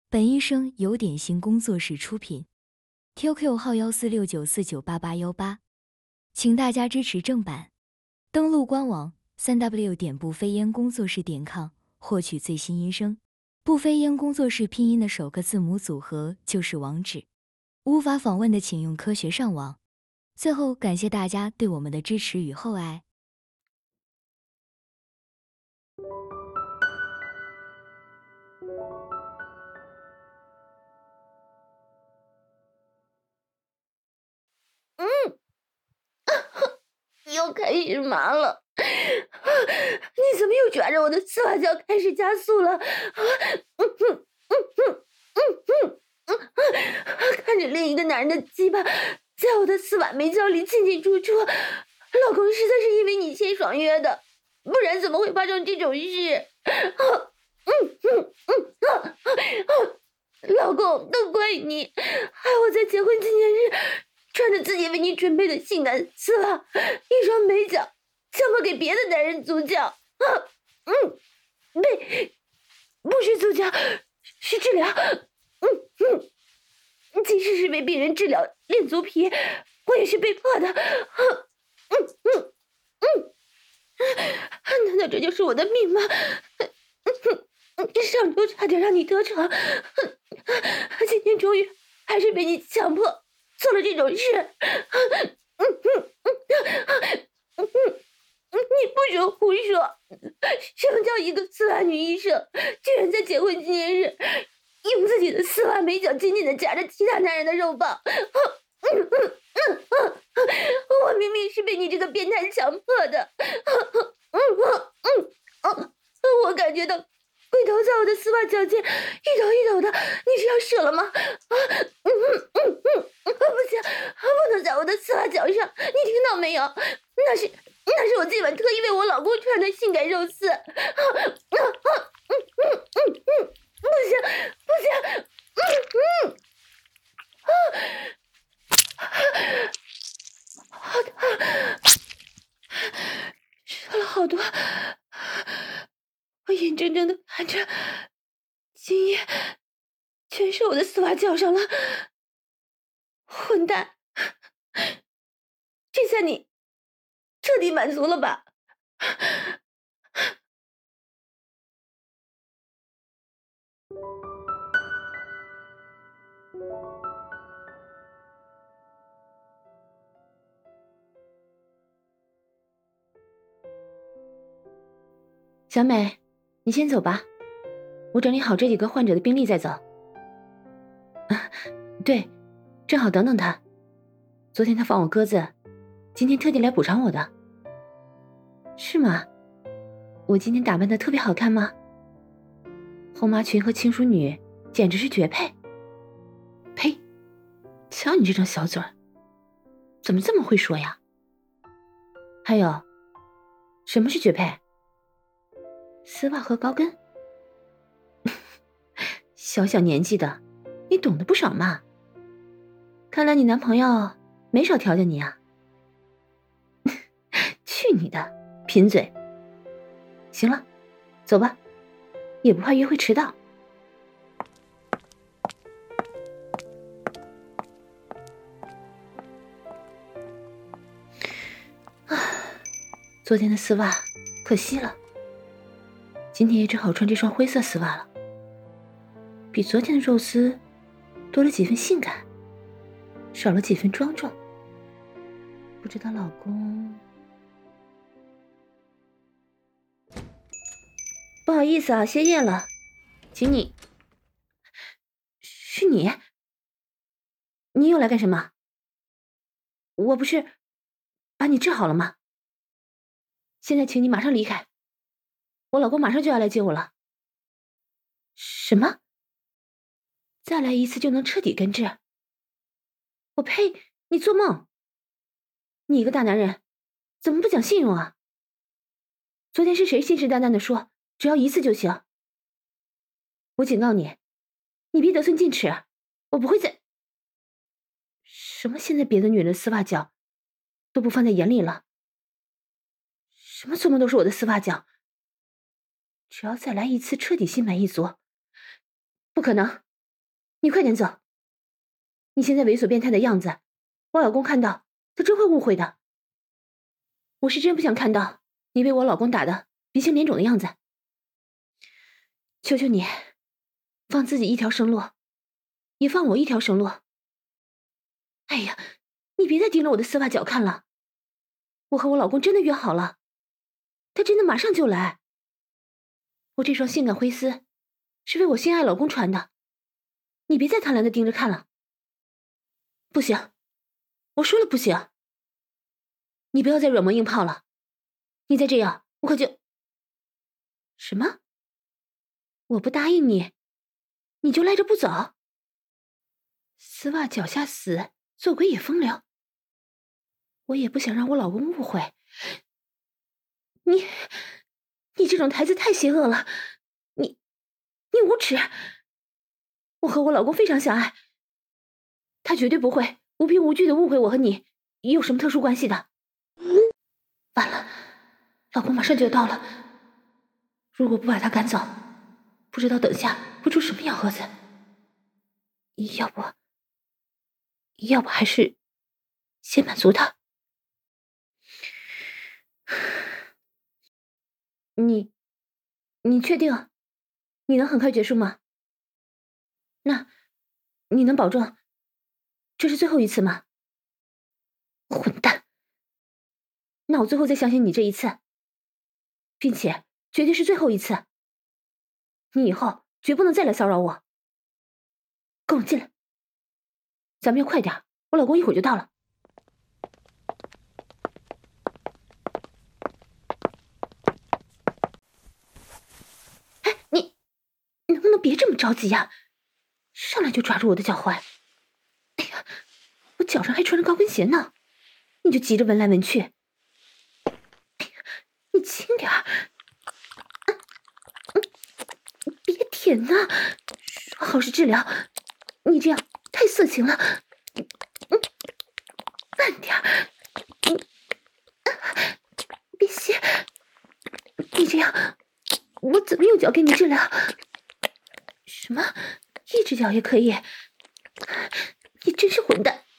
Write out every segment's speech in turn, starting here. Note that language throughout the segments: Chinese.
本医生由点心工作室出品 ，QQ 号1469498818，请大家支持正版。登录官网3W 点不飞烟工作室.com， 获取最新音声。不飞烟工作室拼音的首个字母组合就是网址，无法访问的请用科学上网。最后，感谢大家对我们的支持与厚爱。 又开始麻了，你怎么又抓着我的丝袜脚开始加速了？看着另一个男人的鸡巴在我的丝袜眉角里进进出出，老公实在是因为你先爽约的，不然怎么会发生这种事？老公，都怪你，害我在结婚纪念日穿着自己为你准备的性感丝袜，一双美脚，强迫给别的男人足脚。不是足脚，是治疗。即使是为病人治疗练足皮，我也是被迫的。难道这就是我的命吗？上周差点让你得逞，今天终于还是被你强迫做了这种事。你不准胡说！什么叫一个丝袜女医生，居然在结婚纪念日用自己的丝袜美脚紧紧地夹着其他男人的肉棒？我明明是被你这个变态强迫的。我感觉到龟头在我的丝袜脚尖一抖一抖的，你是要射了吗？不行，不能在我的丝袜脚上，你听到没有？那是我今晚特意为我老公穿的性感肉丝。不行，好的，射了好多，我眼睁睁的看着精液全是我的丝袜脚上了。混蛋，这下你彻底满足了吧？ 小美，你先走吧，我整理好这几个患者的病历再走。对，正好等等他。昨天他放我鸽子，今天特地来补偿我的。是吗？我今天打扮的特别好看吗？红麻裙和轻淑女简直是绝配。呸！瞧你这张小嘴儿，怎么这么会说呀？还有，什么是绝配？丝袜和高跟。小小年纪的，你懂得不少嘛。看来你男朋友没少调教你啊。去你的，贫嘴。行了，走吧，也不怕约会迟到。昨天的丝袜可惜了，今天也只好穿这双灰色丝袜了。比昨天的肉丝多了几分性感，少了几分庄重。不知道老公……不好意思啊，歇业了，请你。是你？你又来干什么？我不是把你治好了吗？现在请你马上离开，我老公马上就要来接我了。什么？再来一次就能彻底根治？我呸！你做梦！你一个大男人，怎么不讲信用啊？昨天是谁信誓旦旦的说只要一次就行？我警告你，你别得寸进尺，我不会再……什么现在别的女人的丝袜脚都不放在眼里了？什么做梦都是我的丝袜脚？只要再来一次彻底心满意足，不可能， 你快点走！你现在猥琐变态的样子，我老公看到他真会误会的。我是真不想看到你被我老公打的鼻青脸肿的样子。求求你，放自己一条生路，也放我一条生路。哎呀，你别再盯着我的丝袜脚看了。我和我老公真的约好了，他真的马上就来。我这双性感灰丝是为我心爱老公穿的，你别再贪婪的盯着看了。不行，我说了不行。你不要再软磨硬泡了，你再这样，我可就……什么？我不答应你，你就赖着不走？丝袜脚下死，做鬼也风流。我也不想让我老公误会。你这种台词太邪恶了，你无耻！我和我老公非常相爱，他绝对不会无凭无据的误会我和你有什么特殊关系的。完了，老公马上就要到了，如果不把他赶走，不知道等下会出什么幺蛾子。要不还是先满足他。你确定你能很快结束吗？那你能保证这是最后一次吗？混蛋！那我最后再相信你这一次，并且绝对是最后一次。你以后绝不能再来骚扰我。跟我进来，咱们要快点，我老公一会儿就到了。哎，你能不能别这么着急呀？上来就抓住我的脚踝。哎呀，我脚上还穿着高跟鞋呢，你就急着闻来闻去。哎呀，你轻点儿。别舔呐，说好是治疗，你这样太色情了。慢点儿。别吸，你这样我怎么用脚给你治疗？什么？一只脚也可以？你真是混蛋！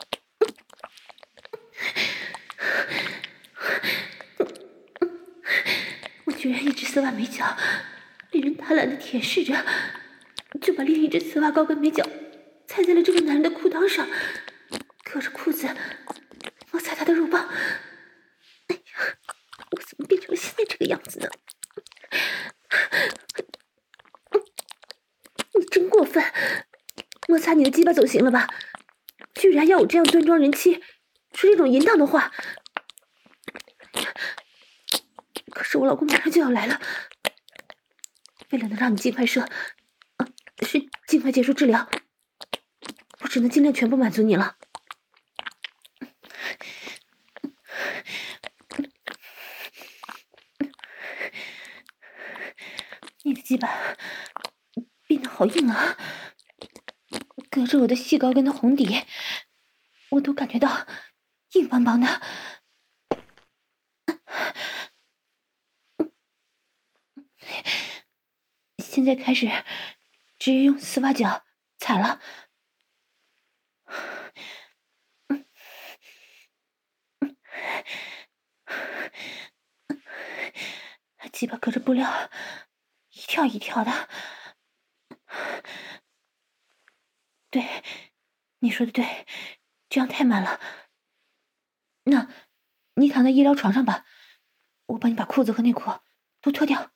我居然一只丝袜美脚被人大胆的舔舐着，就把另一只丝袜高跟美脚踩在了这个男人的裤裆上，隔着裤子摩擦他的肉棒。哎呀，我怎么变成了现在这个样子呢？你真过分！摩擦你的鸡巴总行了吧？居然要我这样端庄人妻说这种淫荡的话！可是我老公马上就要来了，为了能让你尽快是尽快结束治疗，我只能尽量全部满足你了。你的鸡巴变得好硬啊！隔着我的细高跟的红底，我都感觉到硬邦邦的。现在开始直接用丝袜脚踩了。鸡巴隔着布料一跳一跳的。对，你说的对，这样太慢了。那，你躺在医疗床上吧，我帮你把裤子和内裤都脱掉。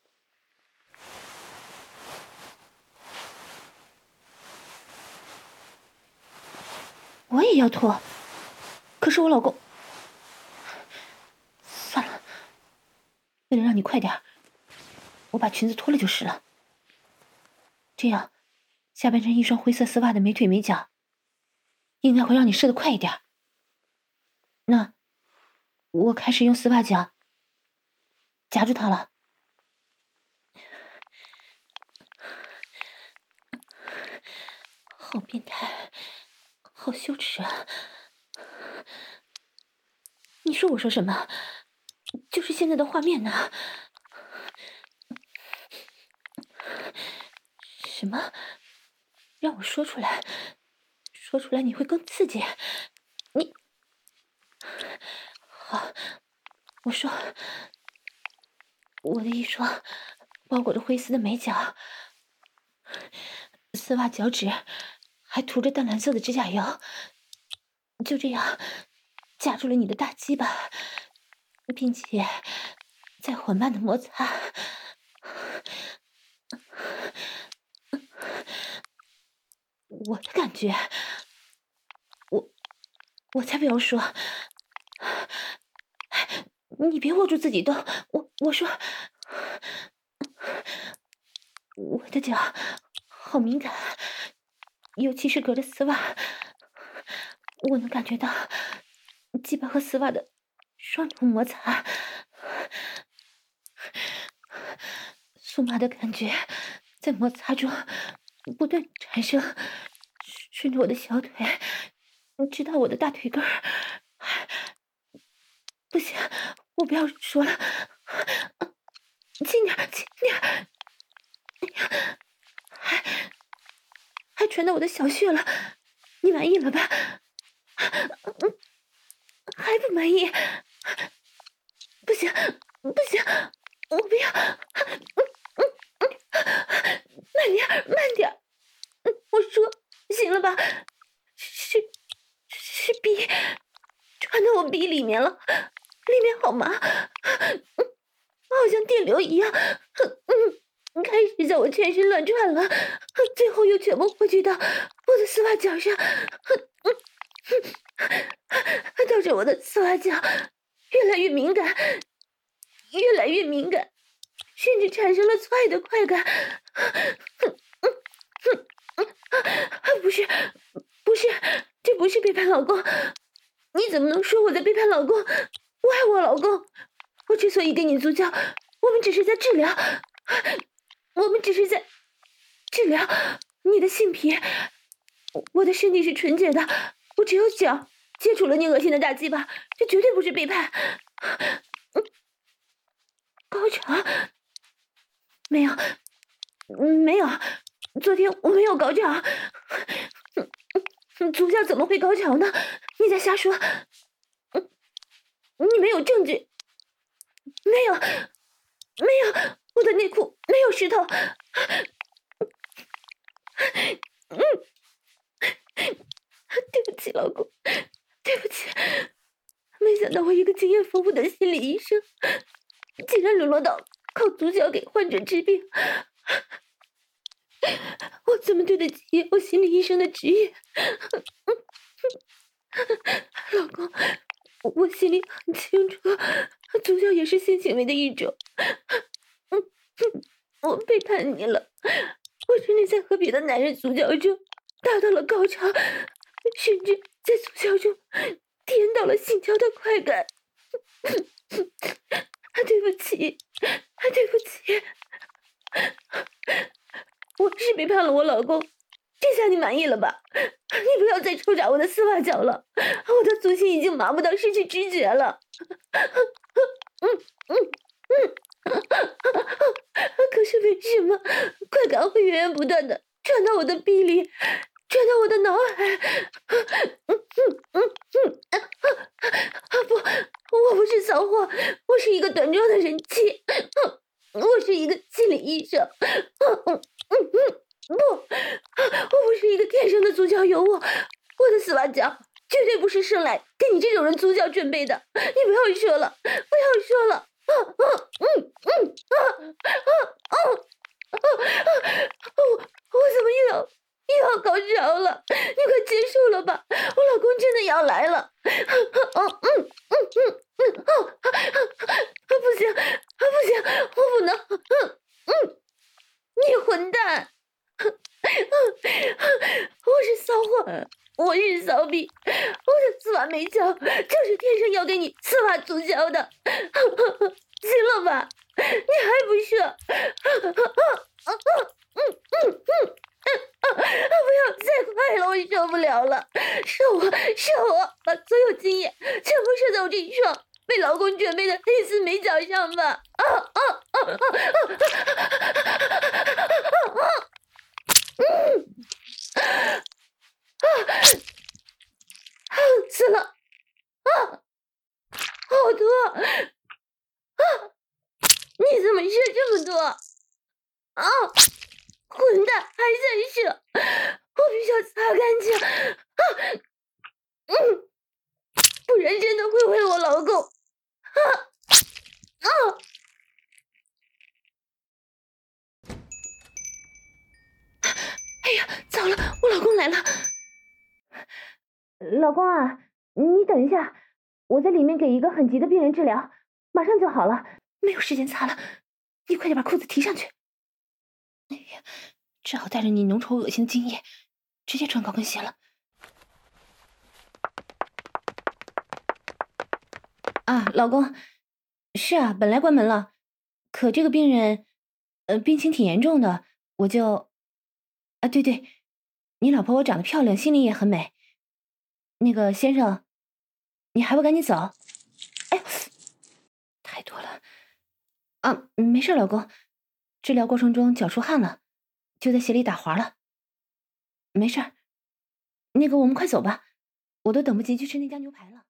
我也要脱，可是我老公……算了，为了让你快点，我把裙子脱了就是了。这样，下半身一双灰色丝袜的美腿美脚，应该会让你射得快一点。那，我开始用丝袜脚夹住它了。好变态，好羞耻啊！你说我说什么？就是现在的画面呢？什么？ 让我说出来，说出来你会更刺激。你，好，我说，我的一双包裹着灰丝的美脚，丝袜脚趾还涂着淡蓝色的指甲油，就这样夹住了你的大鸡巴，并且在缓慢的摩擦。我的感觉，我才不要说，你别握住自己动，我说，我的脚好敏感，尤其是隔着丝袜，我能感觉到鸡巴和丝袜的双重摩擦，酥麻的感觉在摩擦中不断产生，顺着我的小腿，直到我的大腿根儿。不行，我不要说了，轻点，轻点，还传到我的小穴了，你满意了吧？还不满意？不行，不行，我不要，慢点，慢点，我说，行了吧？是逼，传到我逼里面了，里面好麻，好像电流一样，开始在我全身乱转了，最后又全部汇聚到我的丝袜脚上，导致我的丝袜脚越来越敏感，越来越敏感，甚至产生了做爱的快感。不是，不是，这不是背叛老公！你怎么能说我在背叛老公？我爱我老公。我之所以跟你足交，我们只是在治疗，我们只是在治疗你的性癖。我的身体是纯洁的，我只有脚接触了你恶心的大鸡巴，这绝对不是背叛。高潮？没有，没有，昨天我没有高潮。足交怎么会高潮呢？你在瞎说。你没有证据。没有，没有，我的内裤没有石头。对不起，老公，对不起。没想到我一个经验丰富的心理医生，竟然沦落到靠足交给患者治病。我怎么对得起我心理医生的职业？老公，我心里很清楚，足交也是性行为的一种。我背叛你了，我甚至在和别的男人足交中达到了高潮，甚至在足交中体验到了性交的快感。对不起，对不起，我是背叛了我老公。这下你满意了吧？你不要再抽查我的丝袜脚了，我的足心已经麻木到失去知觉了。可是为什么快感会源源不断的传到我的臂里，传到我的脑海？不，我不是骚货，我是一个端庄的人妻，我是一个心理医生。不，我不是一个天生的足交尤物，我的丝袜脚绝对不是生来给你这种人足交准备的。你不要说了，不要说了。我怎么又要高潮了？你快结束了吧，我老公真的要来了。不行，不行，我不能。你混蛋！我是骚货，我是骚逼，我的丝袜美脚就是天生要给你丝袜足交的。行了吧？你还不射？不要再快了，我受不了了！射我，把所有精液全部射在我这一双被老公准备的黑丝美脚上吧！ 死了！啊，好多！啊，你怎么射这么多？啊，混蛋，还在射！我必须要擦干净！不然真的会毁我老公！哎呀，糟了，我老公来了！ 老公啊，你等一下，我在里面给一个很急的病人治疗，马上就好了。 没有时间擦了，你快点把裤子提上去。哎呀，只好带着你浓稠恶心的精液，直接穿高跟鞋了。啊，老公，是啊，本来关门了，可这个病人，病情挺严重的，我就，啊，对，你老婆我长得漂亮，心里也很美。那个先生，你还不赶紧走？哎，太多了。啊，没事，老公，治疗过程中脚出汗了，就在鞋里打滑了。没事，那个我们快走吧，我都等不及去吃那家牛排了。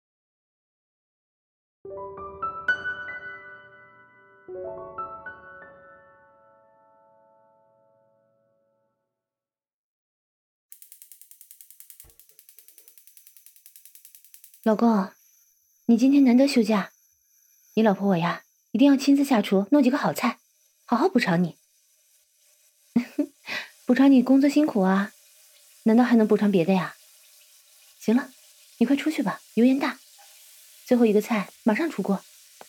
老公，你今天难得休假，你老婆我呀，一定要亲自下厨弄几个好菜，好好补偿你。补偿你工作辛苦啊，难道还能补偿别的呀？行了，你快出去吧，油盐大。最后一个菜马上出锅。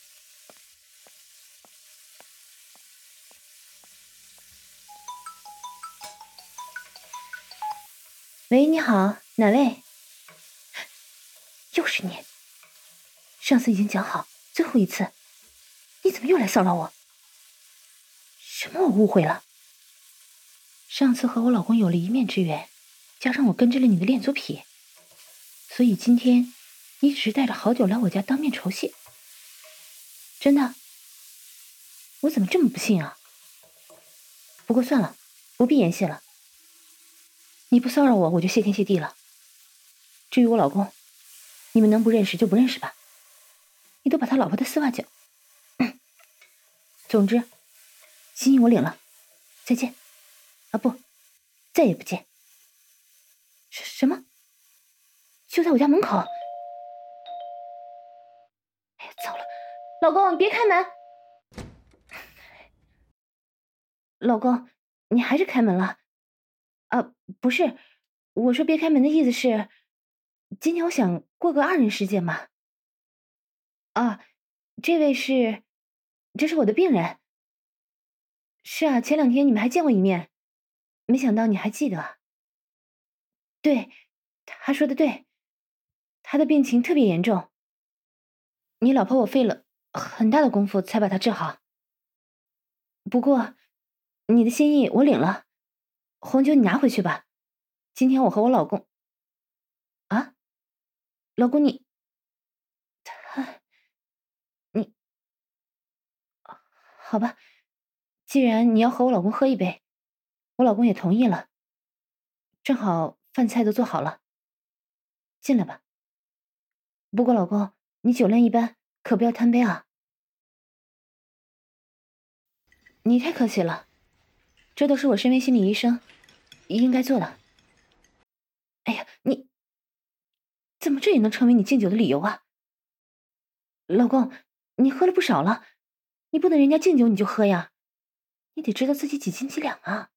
喂，你好，哪位？又是你！上次已经讲好，最后一次，你怎么又来骚扰我？什么我误会了？上次和我老公有了一面之缘，加上我跟着了你的恋足癖，所以今天你只是带着好酒来我家当面酬谢。真的？我怎么这么不信啊？不过算了，不必言谢了。你不骚扰我，我就谢天谢地了。至于我老公，你们能不认识就不认识吧。你都把他老婆的丝袜脚……总之，心意我领了，再见。啊不，再也不见。什么？就在我家门口？哎呀，糟了！老公，你别开门！老公，你还是开门了？啊，不是，我说别开门的意思是，今天我想过个二人世界嘛。啊，这是我的病人。是啊，前2天你们还见过一面，没想到你还记得。对，他说的对，他的病情特别严重，你老婆我费了很大的功夫才把他治好。不过，你的心意我领了，红酒你拿回去吧。今天我和我老公……啊，老公你好吧，既然你要和我老公喝一杯，我老公也同意了。正好饭菜都做好了，进来吧。不过老公，你酒量一般，可不要贪杯啊。你太客气了，这都是我身为心理医生应该做的。哎呀，你怎么这也能成为你敬酒的理由啊？老公，你喝了不少了，你不能人家敬酒你就喝呀，你得知道自己几斤几两啊。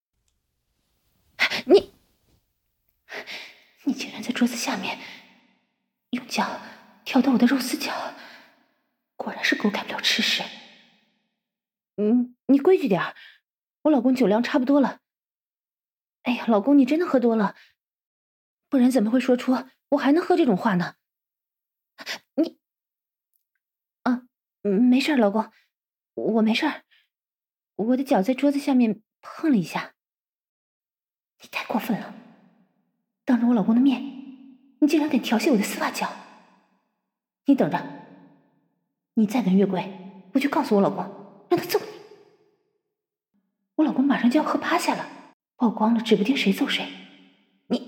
你竟然在桌子下面用脚挑逗我的肉丝脚，果然是狗改不了吃屎。你规矩点儿，我老公酒量差不多了。哎呀，老公你真的喝多了，不然怎么会说出我还能喝这种话呢？你啊，没事，老公，我没事，我的脚在桌子下面碰了一下。你太过分了，当着我老公的面，你竟然敢调戏我的丝袜脚！你等着，你再敢越轨，我就告诉我老公，让他揍你。我老公马上就要喝趴下了，曝光了，指不定谁揍谁。你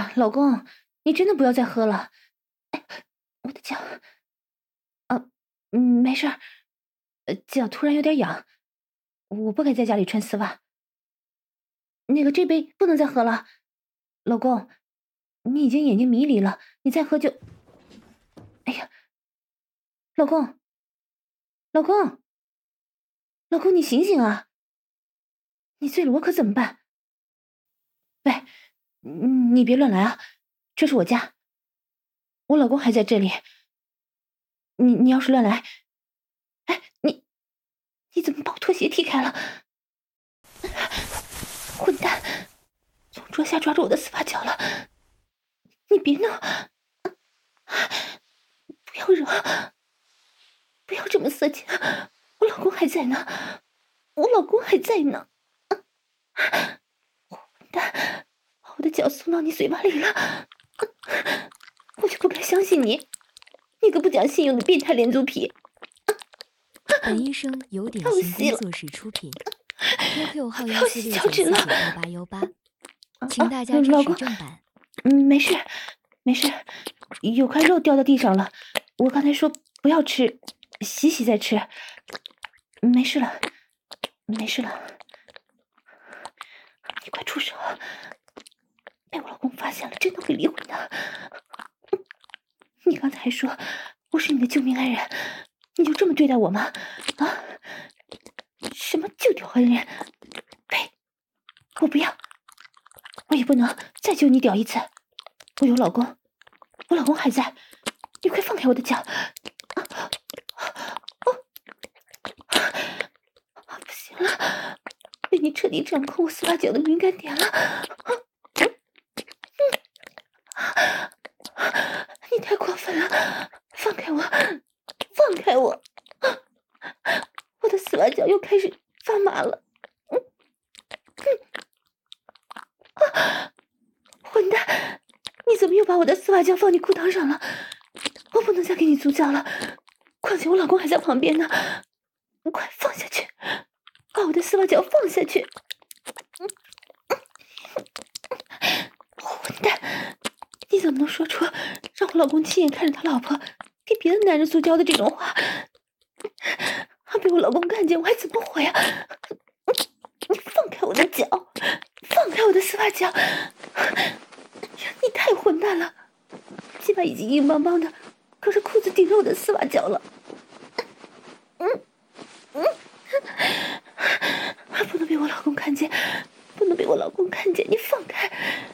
呀，老公，你真的不要再喝了。哎，我的脚，没事儿，脚突然有点痒，我不该在家里穿丝袜。那个，这杯不能再喝了，老公，你已经眼睛迷离了，你再喝就……哎呀，老公，老公，老公，你醒醒啊！你醉了，我可怎么办？喂，你别乱来啊，这是我家，我老公还在这里。你要是乱来，哎，你怎么把我拖鞋踢开了？混蛋，从桌下抓住我的丝袜脚了！你别闹，不要惹，不要这么色情，我老公还在呢，我老公还在呢！混蛋，把我的脚送到你嘴巴里了，我就不该相信你，你个不讲信用的变态连租皮！ 本医生由点心工作室出品，QQ 号146949818，请大家支持正版。 没事，没事，有块肉掉到地上了，我刚才说不要吃，洗洗再吃，没事了，没事了。你快出手，被我老公发现了，真的会离婚的。你刚才还说我是你的救命恩人，你就这么对待我吗？啊？什么救屌恩人？呸！我不要，我也不能再救你屌一次。我有老公，我老公还在，你快放开我的脚！不行了，被你彻底掌控我丝袜脚的敏感点了。你太过分了，放开我，放开我！我的丝袜脚又开始发麻了。混蛋！你怎么又把我的丝袜脚放你裤裆上了？我不能再给你足脚了，况且我老公还在旁边呢。快放下去，把我的丝袜脚放下去！混蛋！你怎么能说出让我老公亲眼看着他老婆给别的男人足交的这种话？被我老公看见我还怎么活呀？你放开我的脚，放开我的丝袜脚！你太混蛋了，鸡巴已经硬邦邦的，可是裤子顶着我的丝袜脚了。不能被我老公看见，不能被我老公看见！你放开，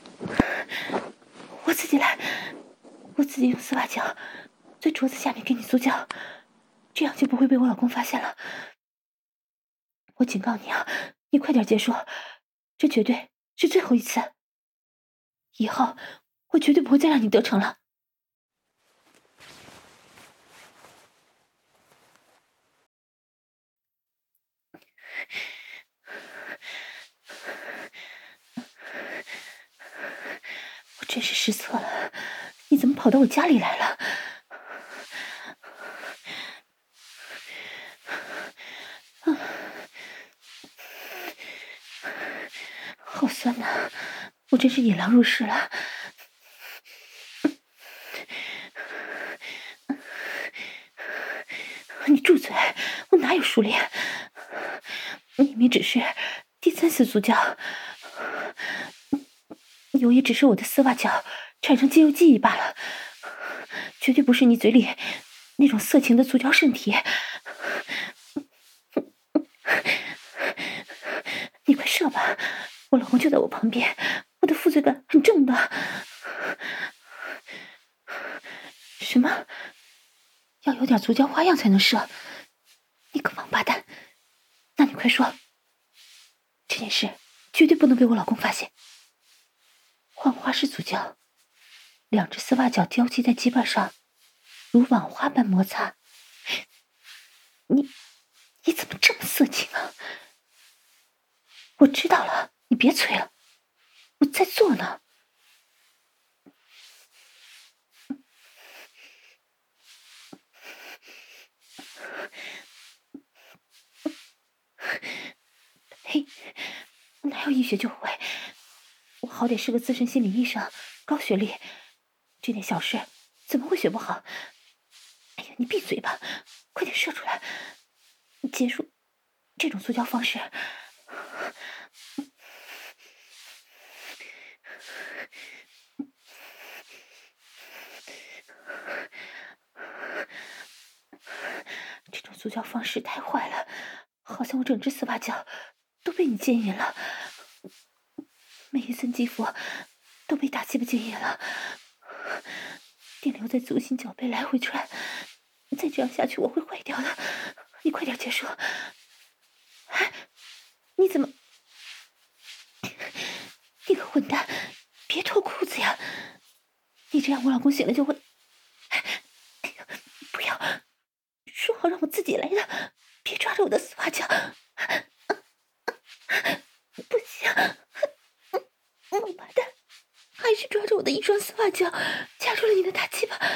我自己来，我自己用丝袜脚在桌子下面给你足脚，这样就不会被我老公发现了。我警告你啊，你快点结束，这绝对是最后一次，以后我绝对不会再让你得逞了。我真是失策了，你怎么跑到我家里来了？好酸呐，我真是引狼入室了。你住嘴！我哪有熟练？明明只是第3次足交，有也只是我的丝袜脚产生肌肉记忆罢了，绝对不是你嘴里那种色情的足交圣体。你快射吧，我老公就在我旁边，我的负罪感很重的。什么？要有点足交花样才能射？你个王八蛋！那你快说，这件事绝对不能被我老公发现。浣花式足交，2只丝袜脚交系在基板上，如网花般摩擦。你怎么这么色情啊？我知道了，你别催了，我在做呢。嘿，哪有医学就会？我好歹是个资深心理医生， 高学历，这点小事怎么会学不好？哎呀，你闭嘴吧，快点射出来，结束这种塑胶方式。这种塑胶方式太坏了，好像我整只丝袜脚都被你奸淫了，每一寸肌肤都被大鸡巴奸淫了，电流在足心脚背来回转，再这样下去我会坏掉的，你快点结束。哎，你怎么？你个混蛋，别脱裤子呀！你这样我老公醒了就会……哎呀，不要！说好让我自己来的，别抓着我的丝袜脚！不行，王八蛋，还是抓着我的一双丝袜脚，夹住了你的大鸡巴！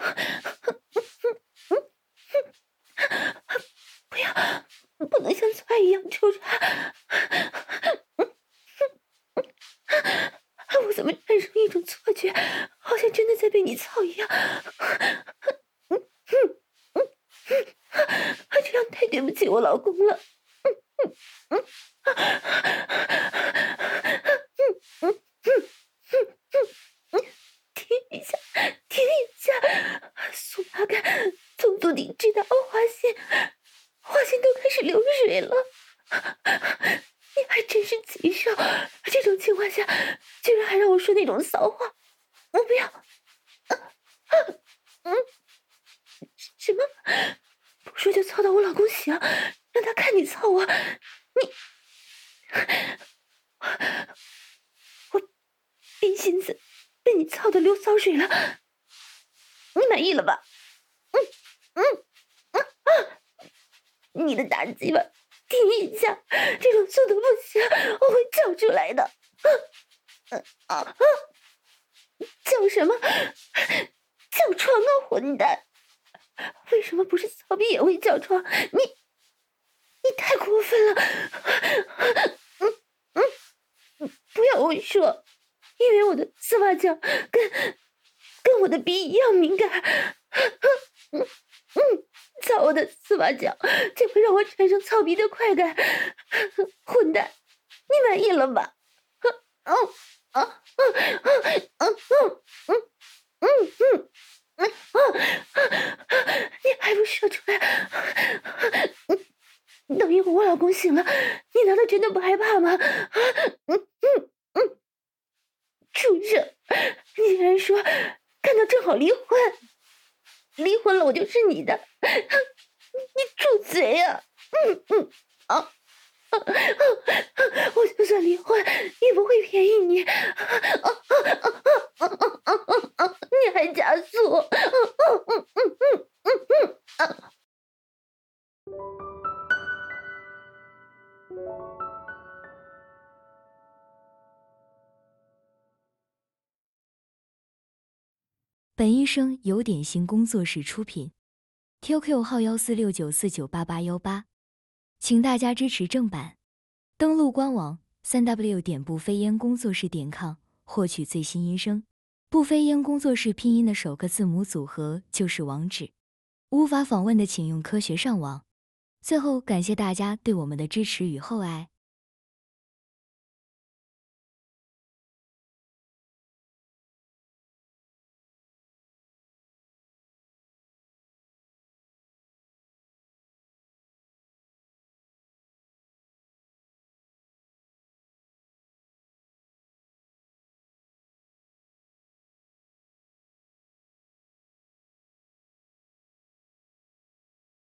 不要，不能像菜一样抽插！我怎么产生一种错觉，好像真的在被你操一样？这样太对不起我老公了。停一下，停一下！苏麻杆从足底直达花心，花心都开始流水了。你还真是禽兽！这种情况下，居然还让我说那种骚话，我不要！什么？不说就操到我老公醒，让他看你操我，我逼心子被你操的流骚水了，你满意了吧？你的大鸡巴停一下，这种速度不行，我会叫出来的。叫什么？叫床啊，混蛋！为什么不是骚逼也会叫床？你太过分了！不要我说，因为我的丝袜脚跟我的逼一样敏感。操我的丝袜脚就会让我产生操逼的快感。混蛋，你满意了吧？你还不说出来？等一会儿我老公醒了，你难道真的不害怕吗？畜生！你竟然说看到正好离婚，离婚了我就是你的，你住嘴呀！我就算离婚也不会便宜你，你还加速！ 本医生由点心工作室出品 ，QQ 号1469498818，请大家支持正版，登录官网3W 点不飞烟工作室.com获取最新音声。不飞烟工作室拼音的首个字母组合就是网址，无法访问的请用科学上网。最后感谢大家对我们的支持与厚爱。